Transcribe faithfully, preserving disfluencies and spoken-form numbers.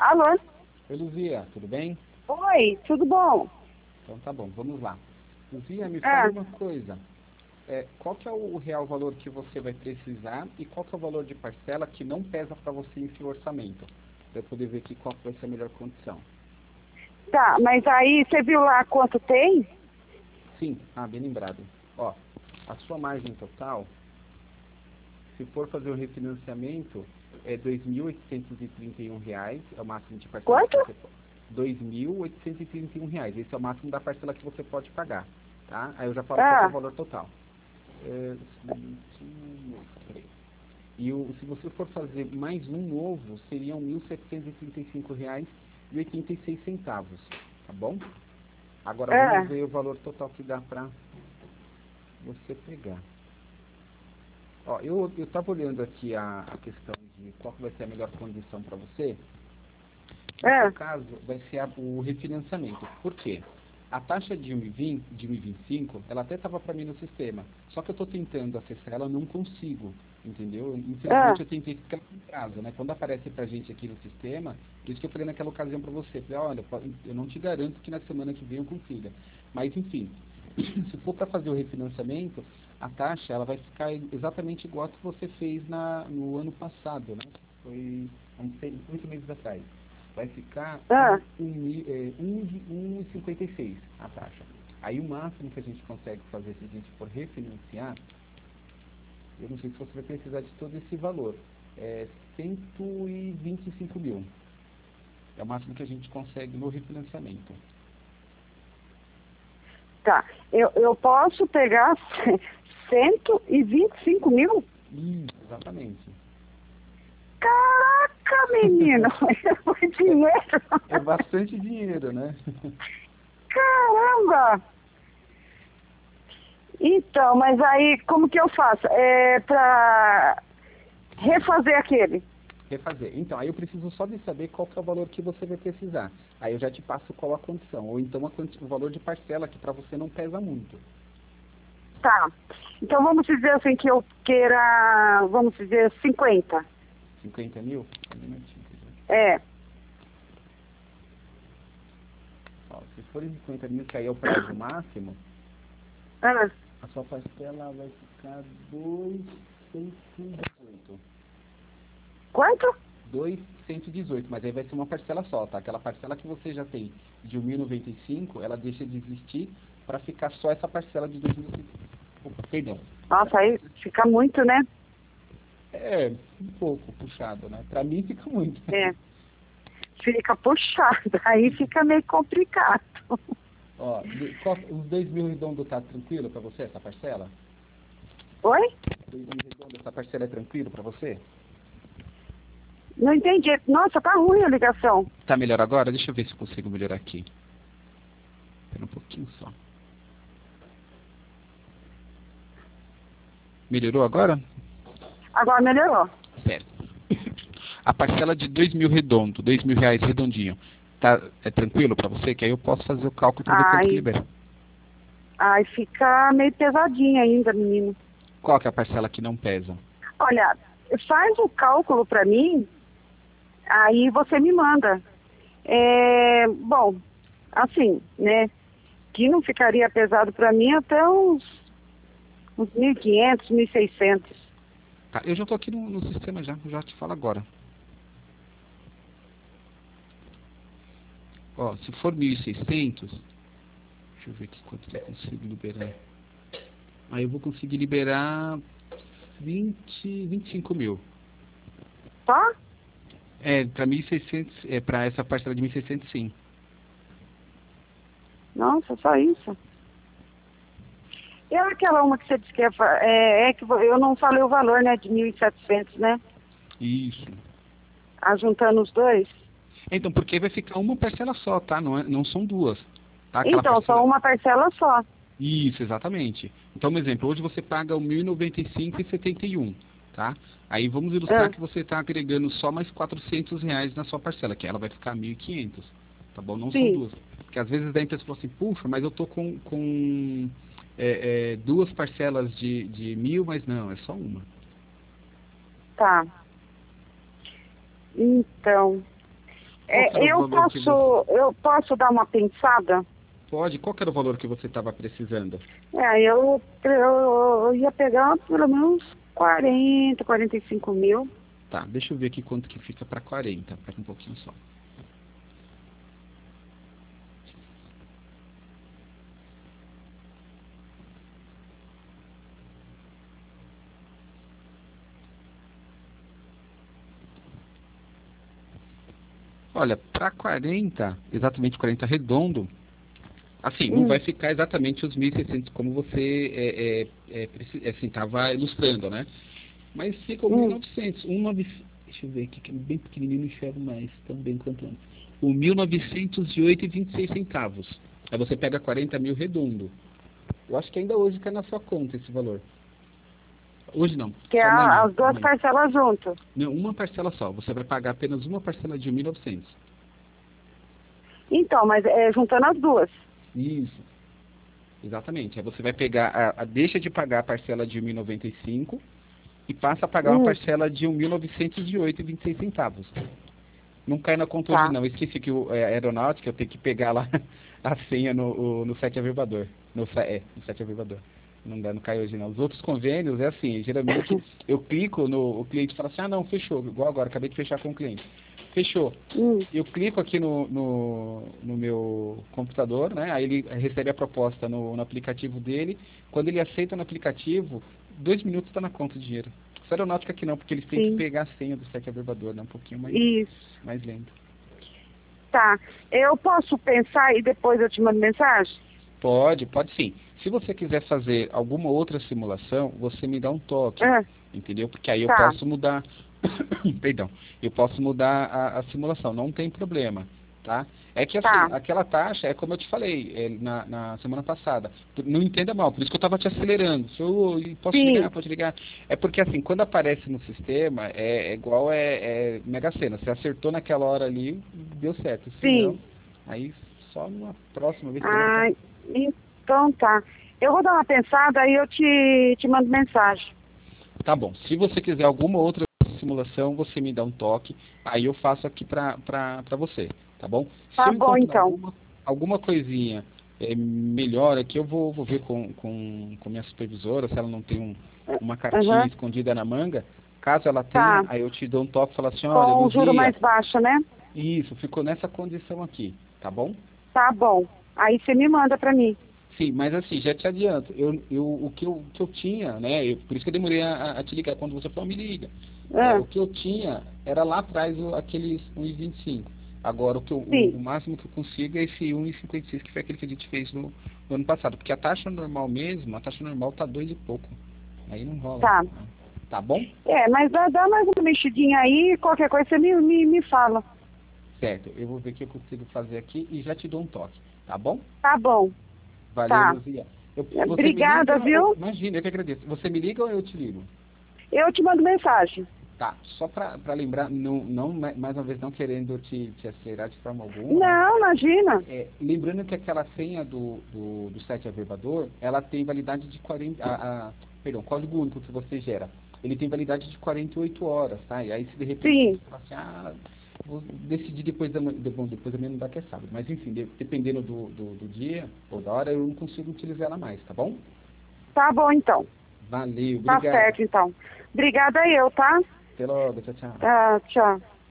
Alô? Oi, Luzia, tudo bem? Oi, tudo bom? Então tá bom, vamos lá. Luzia, me Ah, fale uma coisa. É, qual que é o real valor que você vai precisar e qual que é o valor de parcela que não pesa para você em seu orçamento? Para eu poder ver aqui qual que vai ser a melhor condição. tá, mas aí você viu lá quanto tem? Sim, ah, bem lembrado. Ó, a sua margem total, se for fazer o refinanciamento, é dois mil oitocentos e trinta e um reais, é o máximo de parcela que Quanto? você pode. dois mil oitocentos e trinta e um reais, esse é o máximo da parcela que você pode pagar, tá? Aí eu já falo qual que é o Ah, valor total. É, peraí. E o, se você for fazer mais um novo, seriam mil setecentos e trinta e cinco reais e oitenta e seis centavos, tá bom? Agora vamos ah, ver o valor total que dá para você pegar. Ó, eu eu estava olhando aqui a, a questão de qual que vai ser a melhor condição para você. No seu ah, caso, vai ser a, o refinanciamento. Por quê? A taxa de um vírgula vinte, de um vírgula vinte e cinco, ela até estava para mim no sistema. Só que eu estou tentando acessar ela, não consigo. Entendeu? ah, Infelizmente eu tentei ficar com prazo, né? Quando aparece pra gente aqui no sistema, por isso que eu falei naquela ocasião para você, falei, olha, eu não te garanto que na semana que vem eu consiga. Mas enfim, se for para fazer o refinanciamento, a taxa ela vai ficar exatamente igual a que você fez na, no ano passado, né? Foi há uns seis, oito meses atrás. Vai ficar ah, um vírgula cinquenta e seis a taxa. Aí o máximo que a gente consegue fazer se a gente for refinanciar, eu não sei se você vai precisar de todo esse valor, é cento e vinte e cinco mil. É o máximo que a gente consegue no refinanciamento. tá. Eu, eu posso pegar cento e vinte e cinco mil? Hum, exatamente. Caraca, menino, é muito É, dinheiro. é bastante dinheiro, né? Caramba! Então, mas aí como que eu faço? É pra refazer aquele. Refazer. Então, aí eu preciso só de saber qual que é o valor que você vai precisar. Aí eu já te passo qual a condição. Ou então a condi- o valor de parcela, que para você não pesa muito. Tá. Então vamos dizer assim que eu queira, vamos dizer, cinquenta. cinquenta mil? Um minutinho. É. Ó, se for cinquenta mil, que aí é o prazo máximo, Ah, a sua parcela vai ficar dois mil cento e dezoito. quanto? dois mil cento e dezoito, mas aí vai ser uma parcela só, tá? Aquela parcela que você já tem de mil e noventa e cinco, ela deixa de existir para ficar só essa parcela de dois mil e cento. Perdão. Nossa, aí fica muito, né? É, um pouco puxado, né? Para mim fica muito. É. Fica puxado, aí fica meio complicado. Ó, qual- os dois mil redondo tá tranquilo para você, essa parcela? Oi? dois mil redondo, essa parcela é tranquilo para você? Não entendi. Nossa, tá ruim a ligação. Tá melhor agora? Deixa eu ver se eu consigo melhorar aqui. Espera um pouquinho só. Melhorou agora? Agora melhorou. Certo. A parcela de dois mil redondo, dois mil reais redondinho, tá, é tranquilo para você? Que aí eu posso fazer o cálculo para ver quanto que Ai, libera. ai, fica meio pesadinho ainda, menino. Qual que é a parcela que não pesa? Olha, faz o cálculo pra mim, aí você me manda. É, bom, assim, né? Que não ficaria pesado pra mim até uns, uns mil e quinhentos, mil e seiscentos. Tá, eu já tô aqui no, no sistema já, já te falo agora. Ó, se for mil e seiscentos, deixa eu ver aqui quanto que eu consigo liberar. Aí eu vou conseguir liberar vinte, vinte e cinco mil. Tá? É, para mil e seiscentos, é para essa parcela de mil e seiscentos, sim. Nossa, só isso. E aquela uma que você disse que é, fa- é, é que vo- eu não falei o valor, né, de mil e setecentos, né? Isso. Ah, juntando os dois. Então, porque vai ficar uma parcela só, tá? Não, é, não são duas. Tá? Aquela Então, só parcela. uma parcela só. Isso, exatamente. Então, um exemplo, hoje você paga o mil e noventa e cinco e setenta e um, tá? Aí vamos ilustrar Ah, que você está agregando só mais quatrocentos reais na sua parcela, que ela vai ficar mil e quinhentos, tá bom? Não são sim, duas. Porque às vezes dá a impressão assim, puxa, mas eu tô com, com é, é, duas parcelas de, de mil, mas não, é só uma. tá. Então, Qual que era É, o eu valor que você... posso, eu posso dar uma pensada? Pode, qual que era o valor que você estava precisando? É, eu, eu, eu ia pegar pelo menos quarenta, quarenta e cinco mil. Tá, deixa eu ver aqui quanto que fica para quarenta. Pera um pouquinho só. Olha, para quarenta, exatamente quarenta redondo, assim, não Hum, vai ficar exatamente os mil e seiscentos como você é, é, é, preci- assim, estava ilustrando, né? Mas fica o mil e hum, novecentos. Um, nove- deixa eu ver aqui, que é bem pequenininho, não enxergo mais, tão bem quanto antes. O mil novecentos e oito e vinte e seis centavos. Aí você pega quarenta mil redondo. Eu acho que ainda hoje cai na sua conta esse valor. Hoje não, que é só a- amanhã. as duas amanhã. parcelas junto. Não, uma parcela só. Você vai pagar apenas uma parcela de mil e novecentos. Então, mas é juntando as duas. Isso, exatamente. Aí você vai pegar, a, a- deixa de pagar a parcela de mil e noventa e cinco e passa a pagar uma Hum, parcela de mil novecentos e oito e vinte e seis centavos. Não cai na conta hoje tá. não. Eu esqueci que o, é, a aeronáutica eu tenho que pegar lá a senha no, o, no site averbador. No, sa- é, no site averbador. Não dá, não cai hoje não. Os outros convênios é assim, geralmente eu clico no, o cliente fala assim, ah não, fechou, igual agora, acabei de fechar com o cliente. Fechou. Hum, Eu clico aqui no, no, no meu computador, né? Aí ele recebe a proposta no, no aplicativo dele. Quando ele aceita no aplicativo, dois minutos está na conta o dinheiro. Só aeronáutica que não, porque eles têm que sim. pegar a senha do site averbador, né? Um pouquinho mais, Isso. mais lento. Tá. Eu posso pensar e depois eu te mando mensagem? Pode, pode sim. Se você quiser fazer alguma outra simulação, você me dá um toque, Ah, entendeu? Porque aí eu tá, posso mudar, perdão, eu posso mudar a, a simulação, não tem problema, tá? É que assim, tá. aquela taxa é como eu te falei é, na, na semana passada. Não entenda mal, por isso que eu estava te acelerando. Se eu posso te ligar, Sim, pode ligar. É porque assim, quando aparece no sistema, é, é igual é, é Mega Sena. Você acertou naquela hora ali, deu certo. Se não, sim. aí só numa próxima vez que Ah, então tá. Eu vou dar uma pensada aí eu te, te mando mensagem. Tá bom. Se você quiser alguma outra simulação, você me dá um toque, aí eu faço aqui pra, pra, pra você, tá bom? Se Tá eu bom, encontrar então. alguma, alguma coisinha é, melhor aqui, eu vou, vou ver com, com, com minha supervisora, se ela não tem um, uma cartinha Aham, escondida na manga. Caso ela tenha, tá. aí eu te dou um toque e falo assim, olha, Com o juro Luzia, mais baixo, né? isso, ficou nessa condição aqui, tá bom? Tá bom. Aí você me manda pra mim. Sim, mas assim, já te adianto, eu, eu, o que eu, o que eu tinha, né, eu- por isso que eu demorei a, a te ligar quando você falou, me liga. É, Ah, o que eu tinha era lá atrás o, aqueles um e vinte e cinco. Agora o, que eu, o, sim. o máximo que eu consigo é esse um e cinquenta e seis, que foi aquele que a gente fez no, no ano passado. Porque a taxa normal mesmo, a taxa normal tá dois e pouco. Aí não rola. Tá. Né? Tá bom? É, mas dá, dá mais uma mexidinha aí, qualquer coisa você me, me, me fala. Certo, eu vou ver o que eu consigo fazer aqui e já te dou um toque. Tá bom? Tá bom. Valeu, Tá. Luzia. Eu, você me Obrigada, liga, ou, viu? imagina, eu que agradeço. Você me liga ou eu te ligo? Eu te mando mensagem. Tá, só para lembrar, não, não, mais uma vez não querendo te, te acelerar de forma alguma, né? Não, imagina. É, lembrando que aquela senha do, do, do site averbador, ela tem validade de quarenta, a, a, perdão, código único que você gera, ele tem validade de quarenta e oito horas, tá? E aí se de repente Sim. você fala assim, ah, vou decidir depois da manhã, bom, depois da manhã não dá que é sábado, mas enfim, de, dependendo do, do, do dia ou da hora, eu não consigo utilizar ela mais, tá bom? Tá bom, então. Valeu, Tá obrigado. certo, então. Obrigada eu, tá? Até logo, tchau, tchau. Tá, tchau.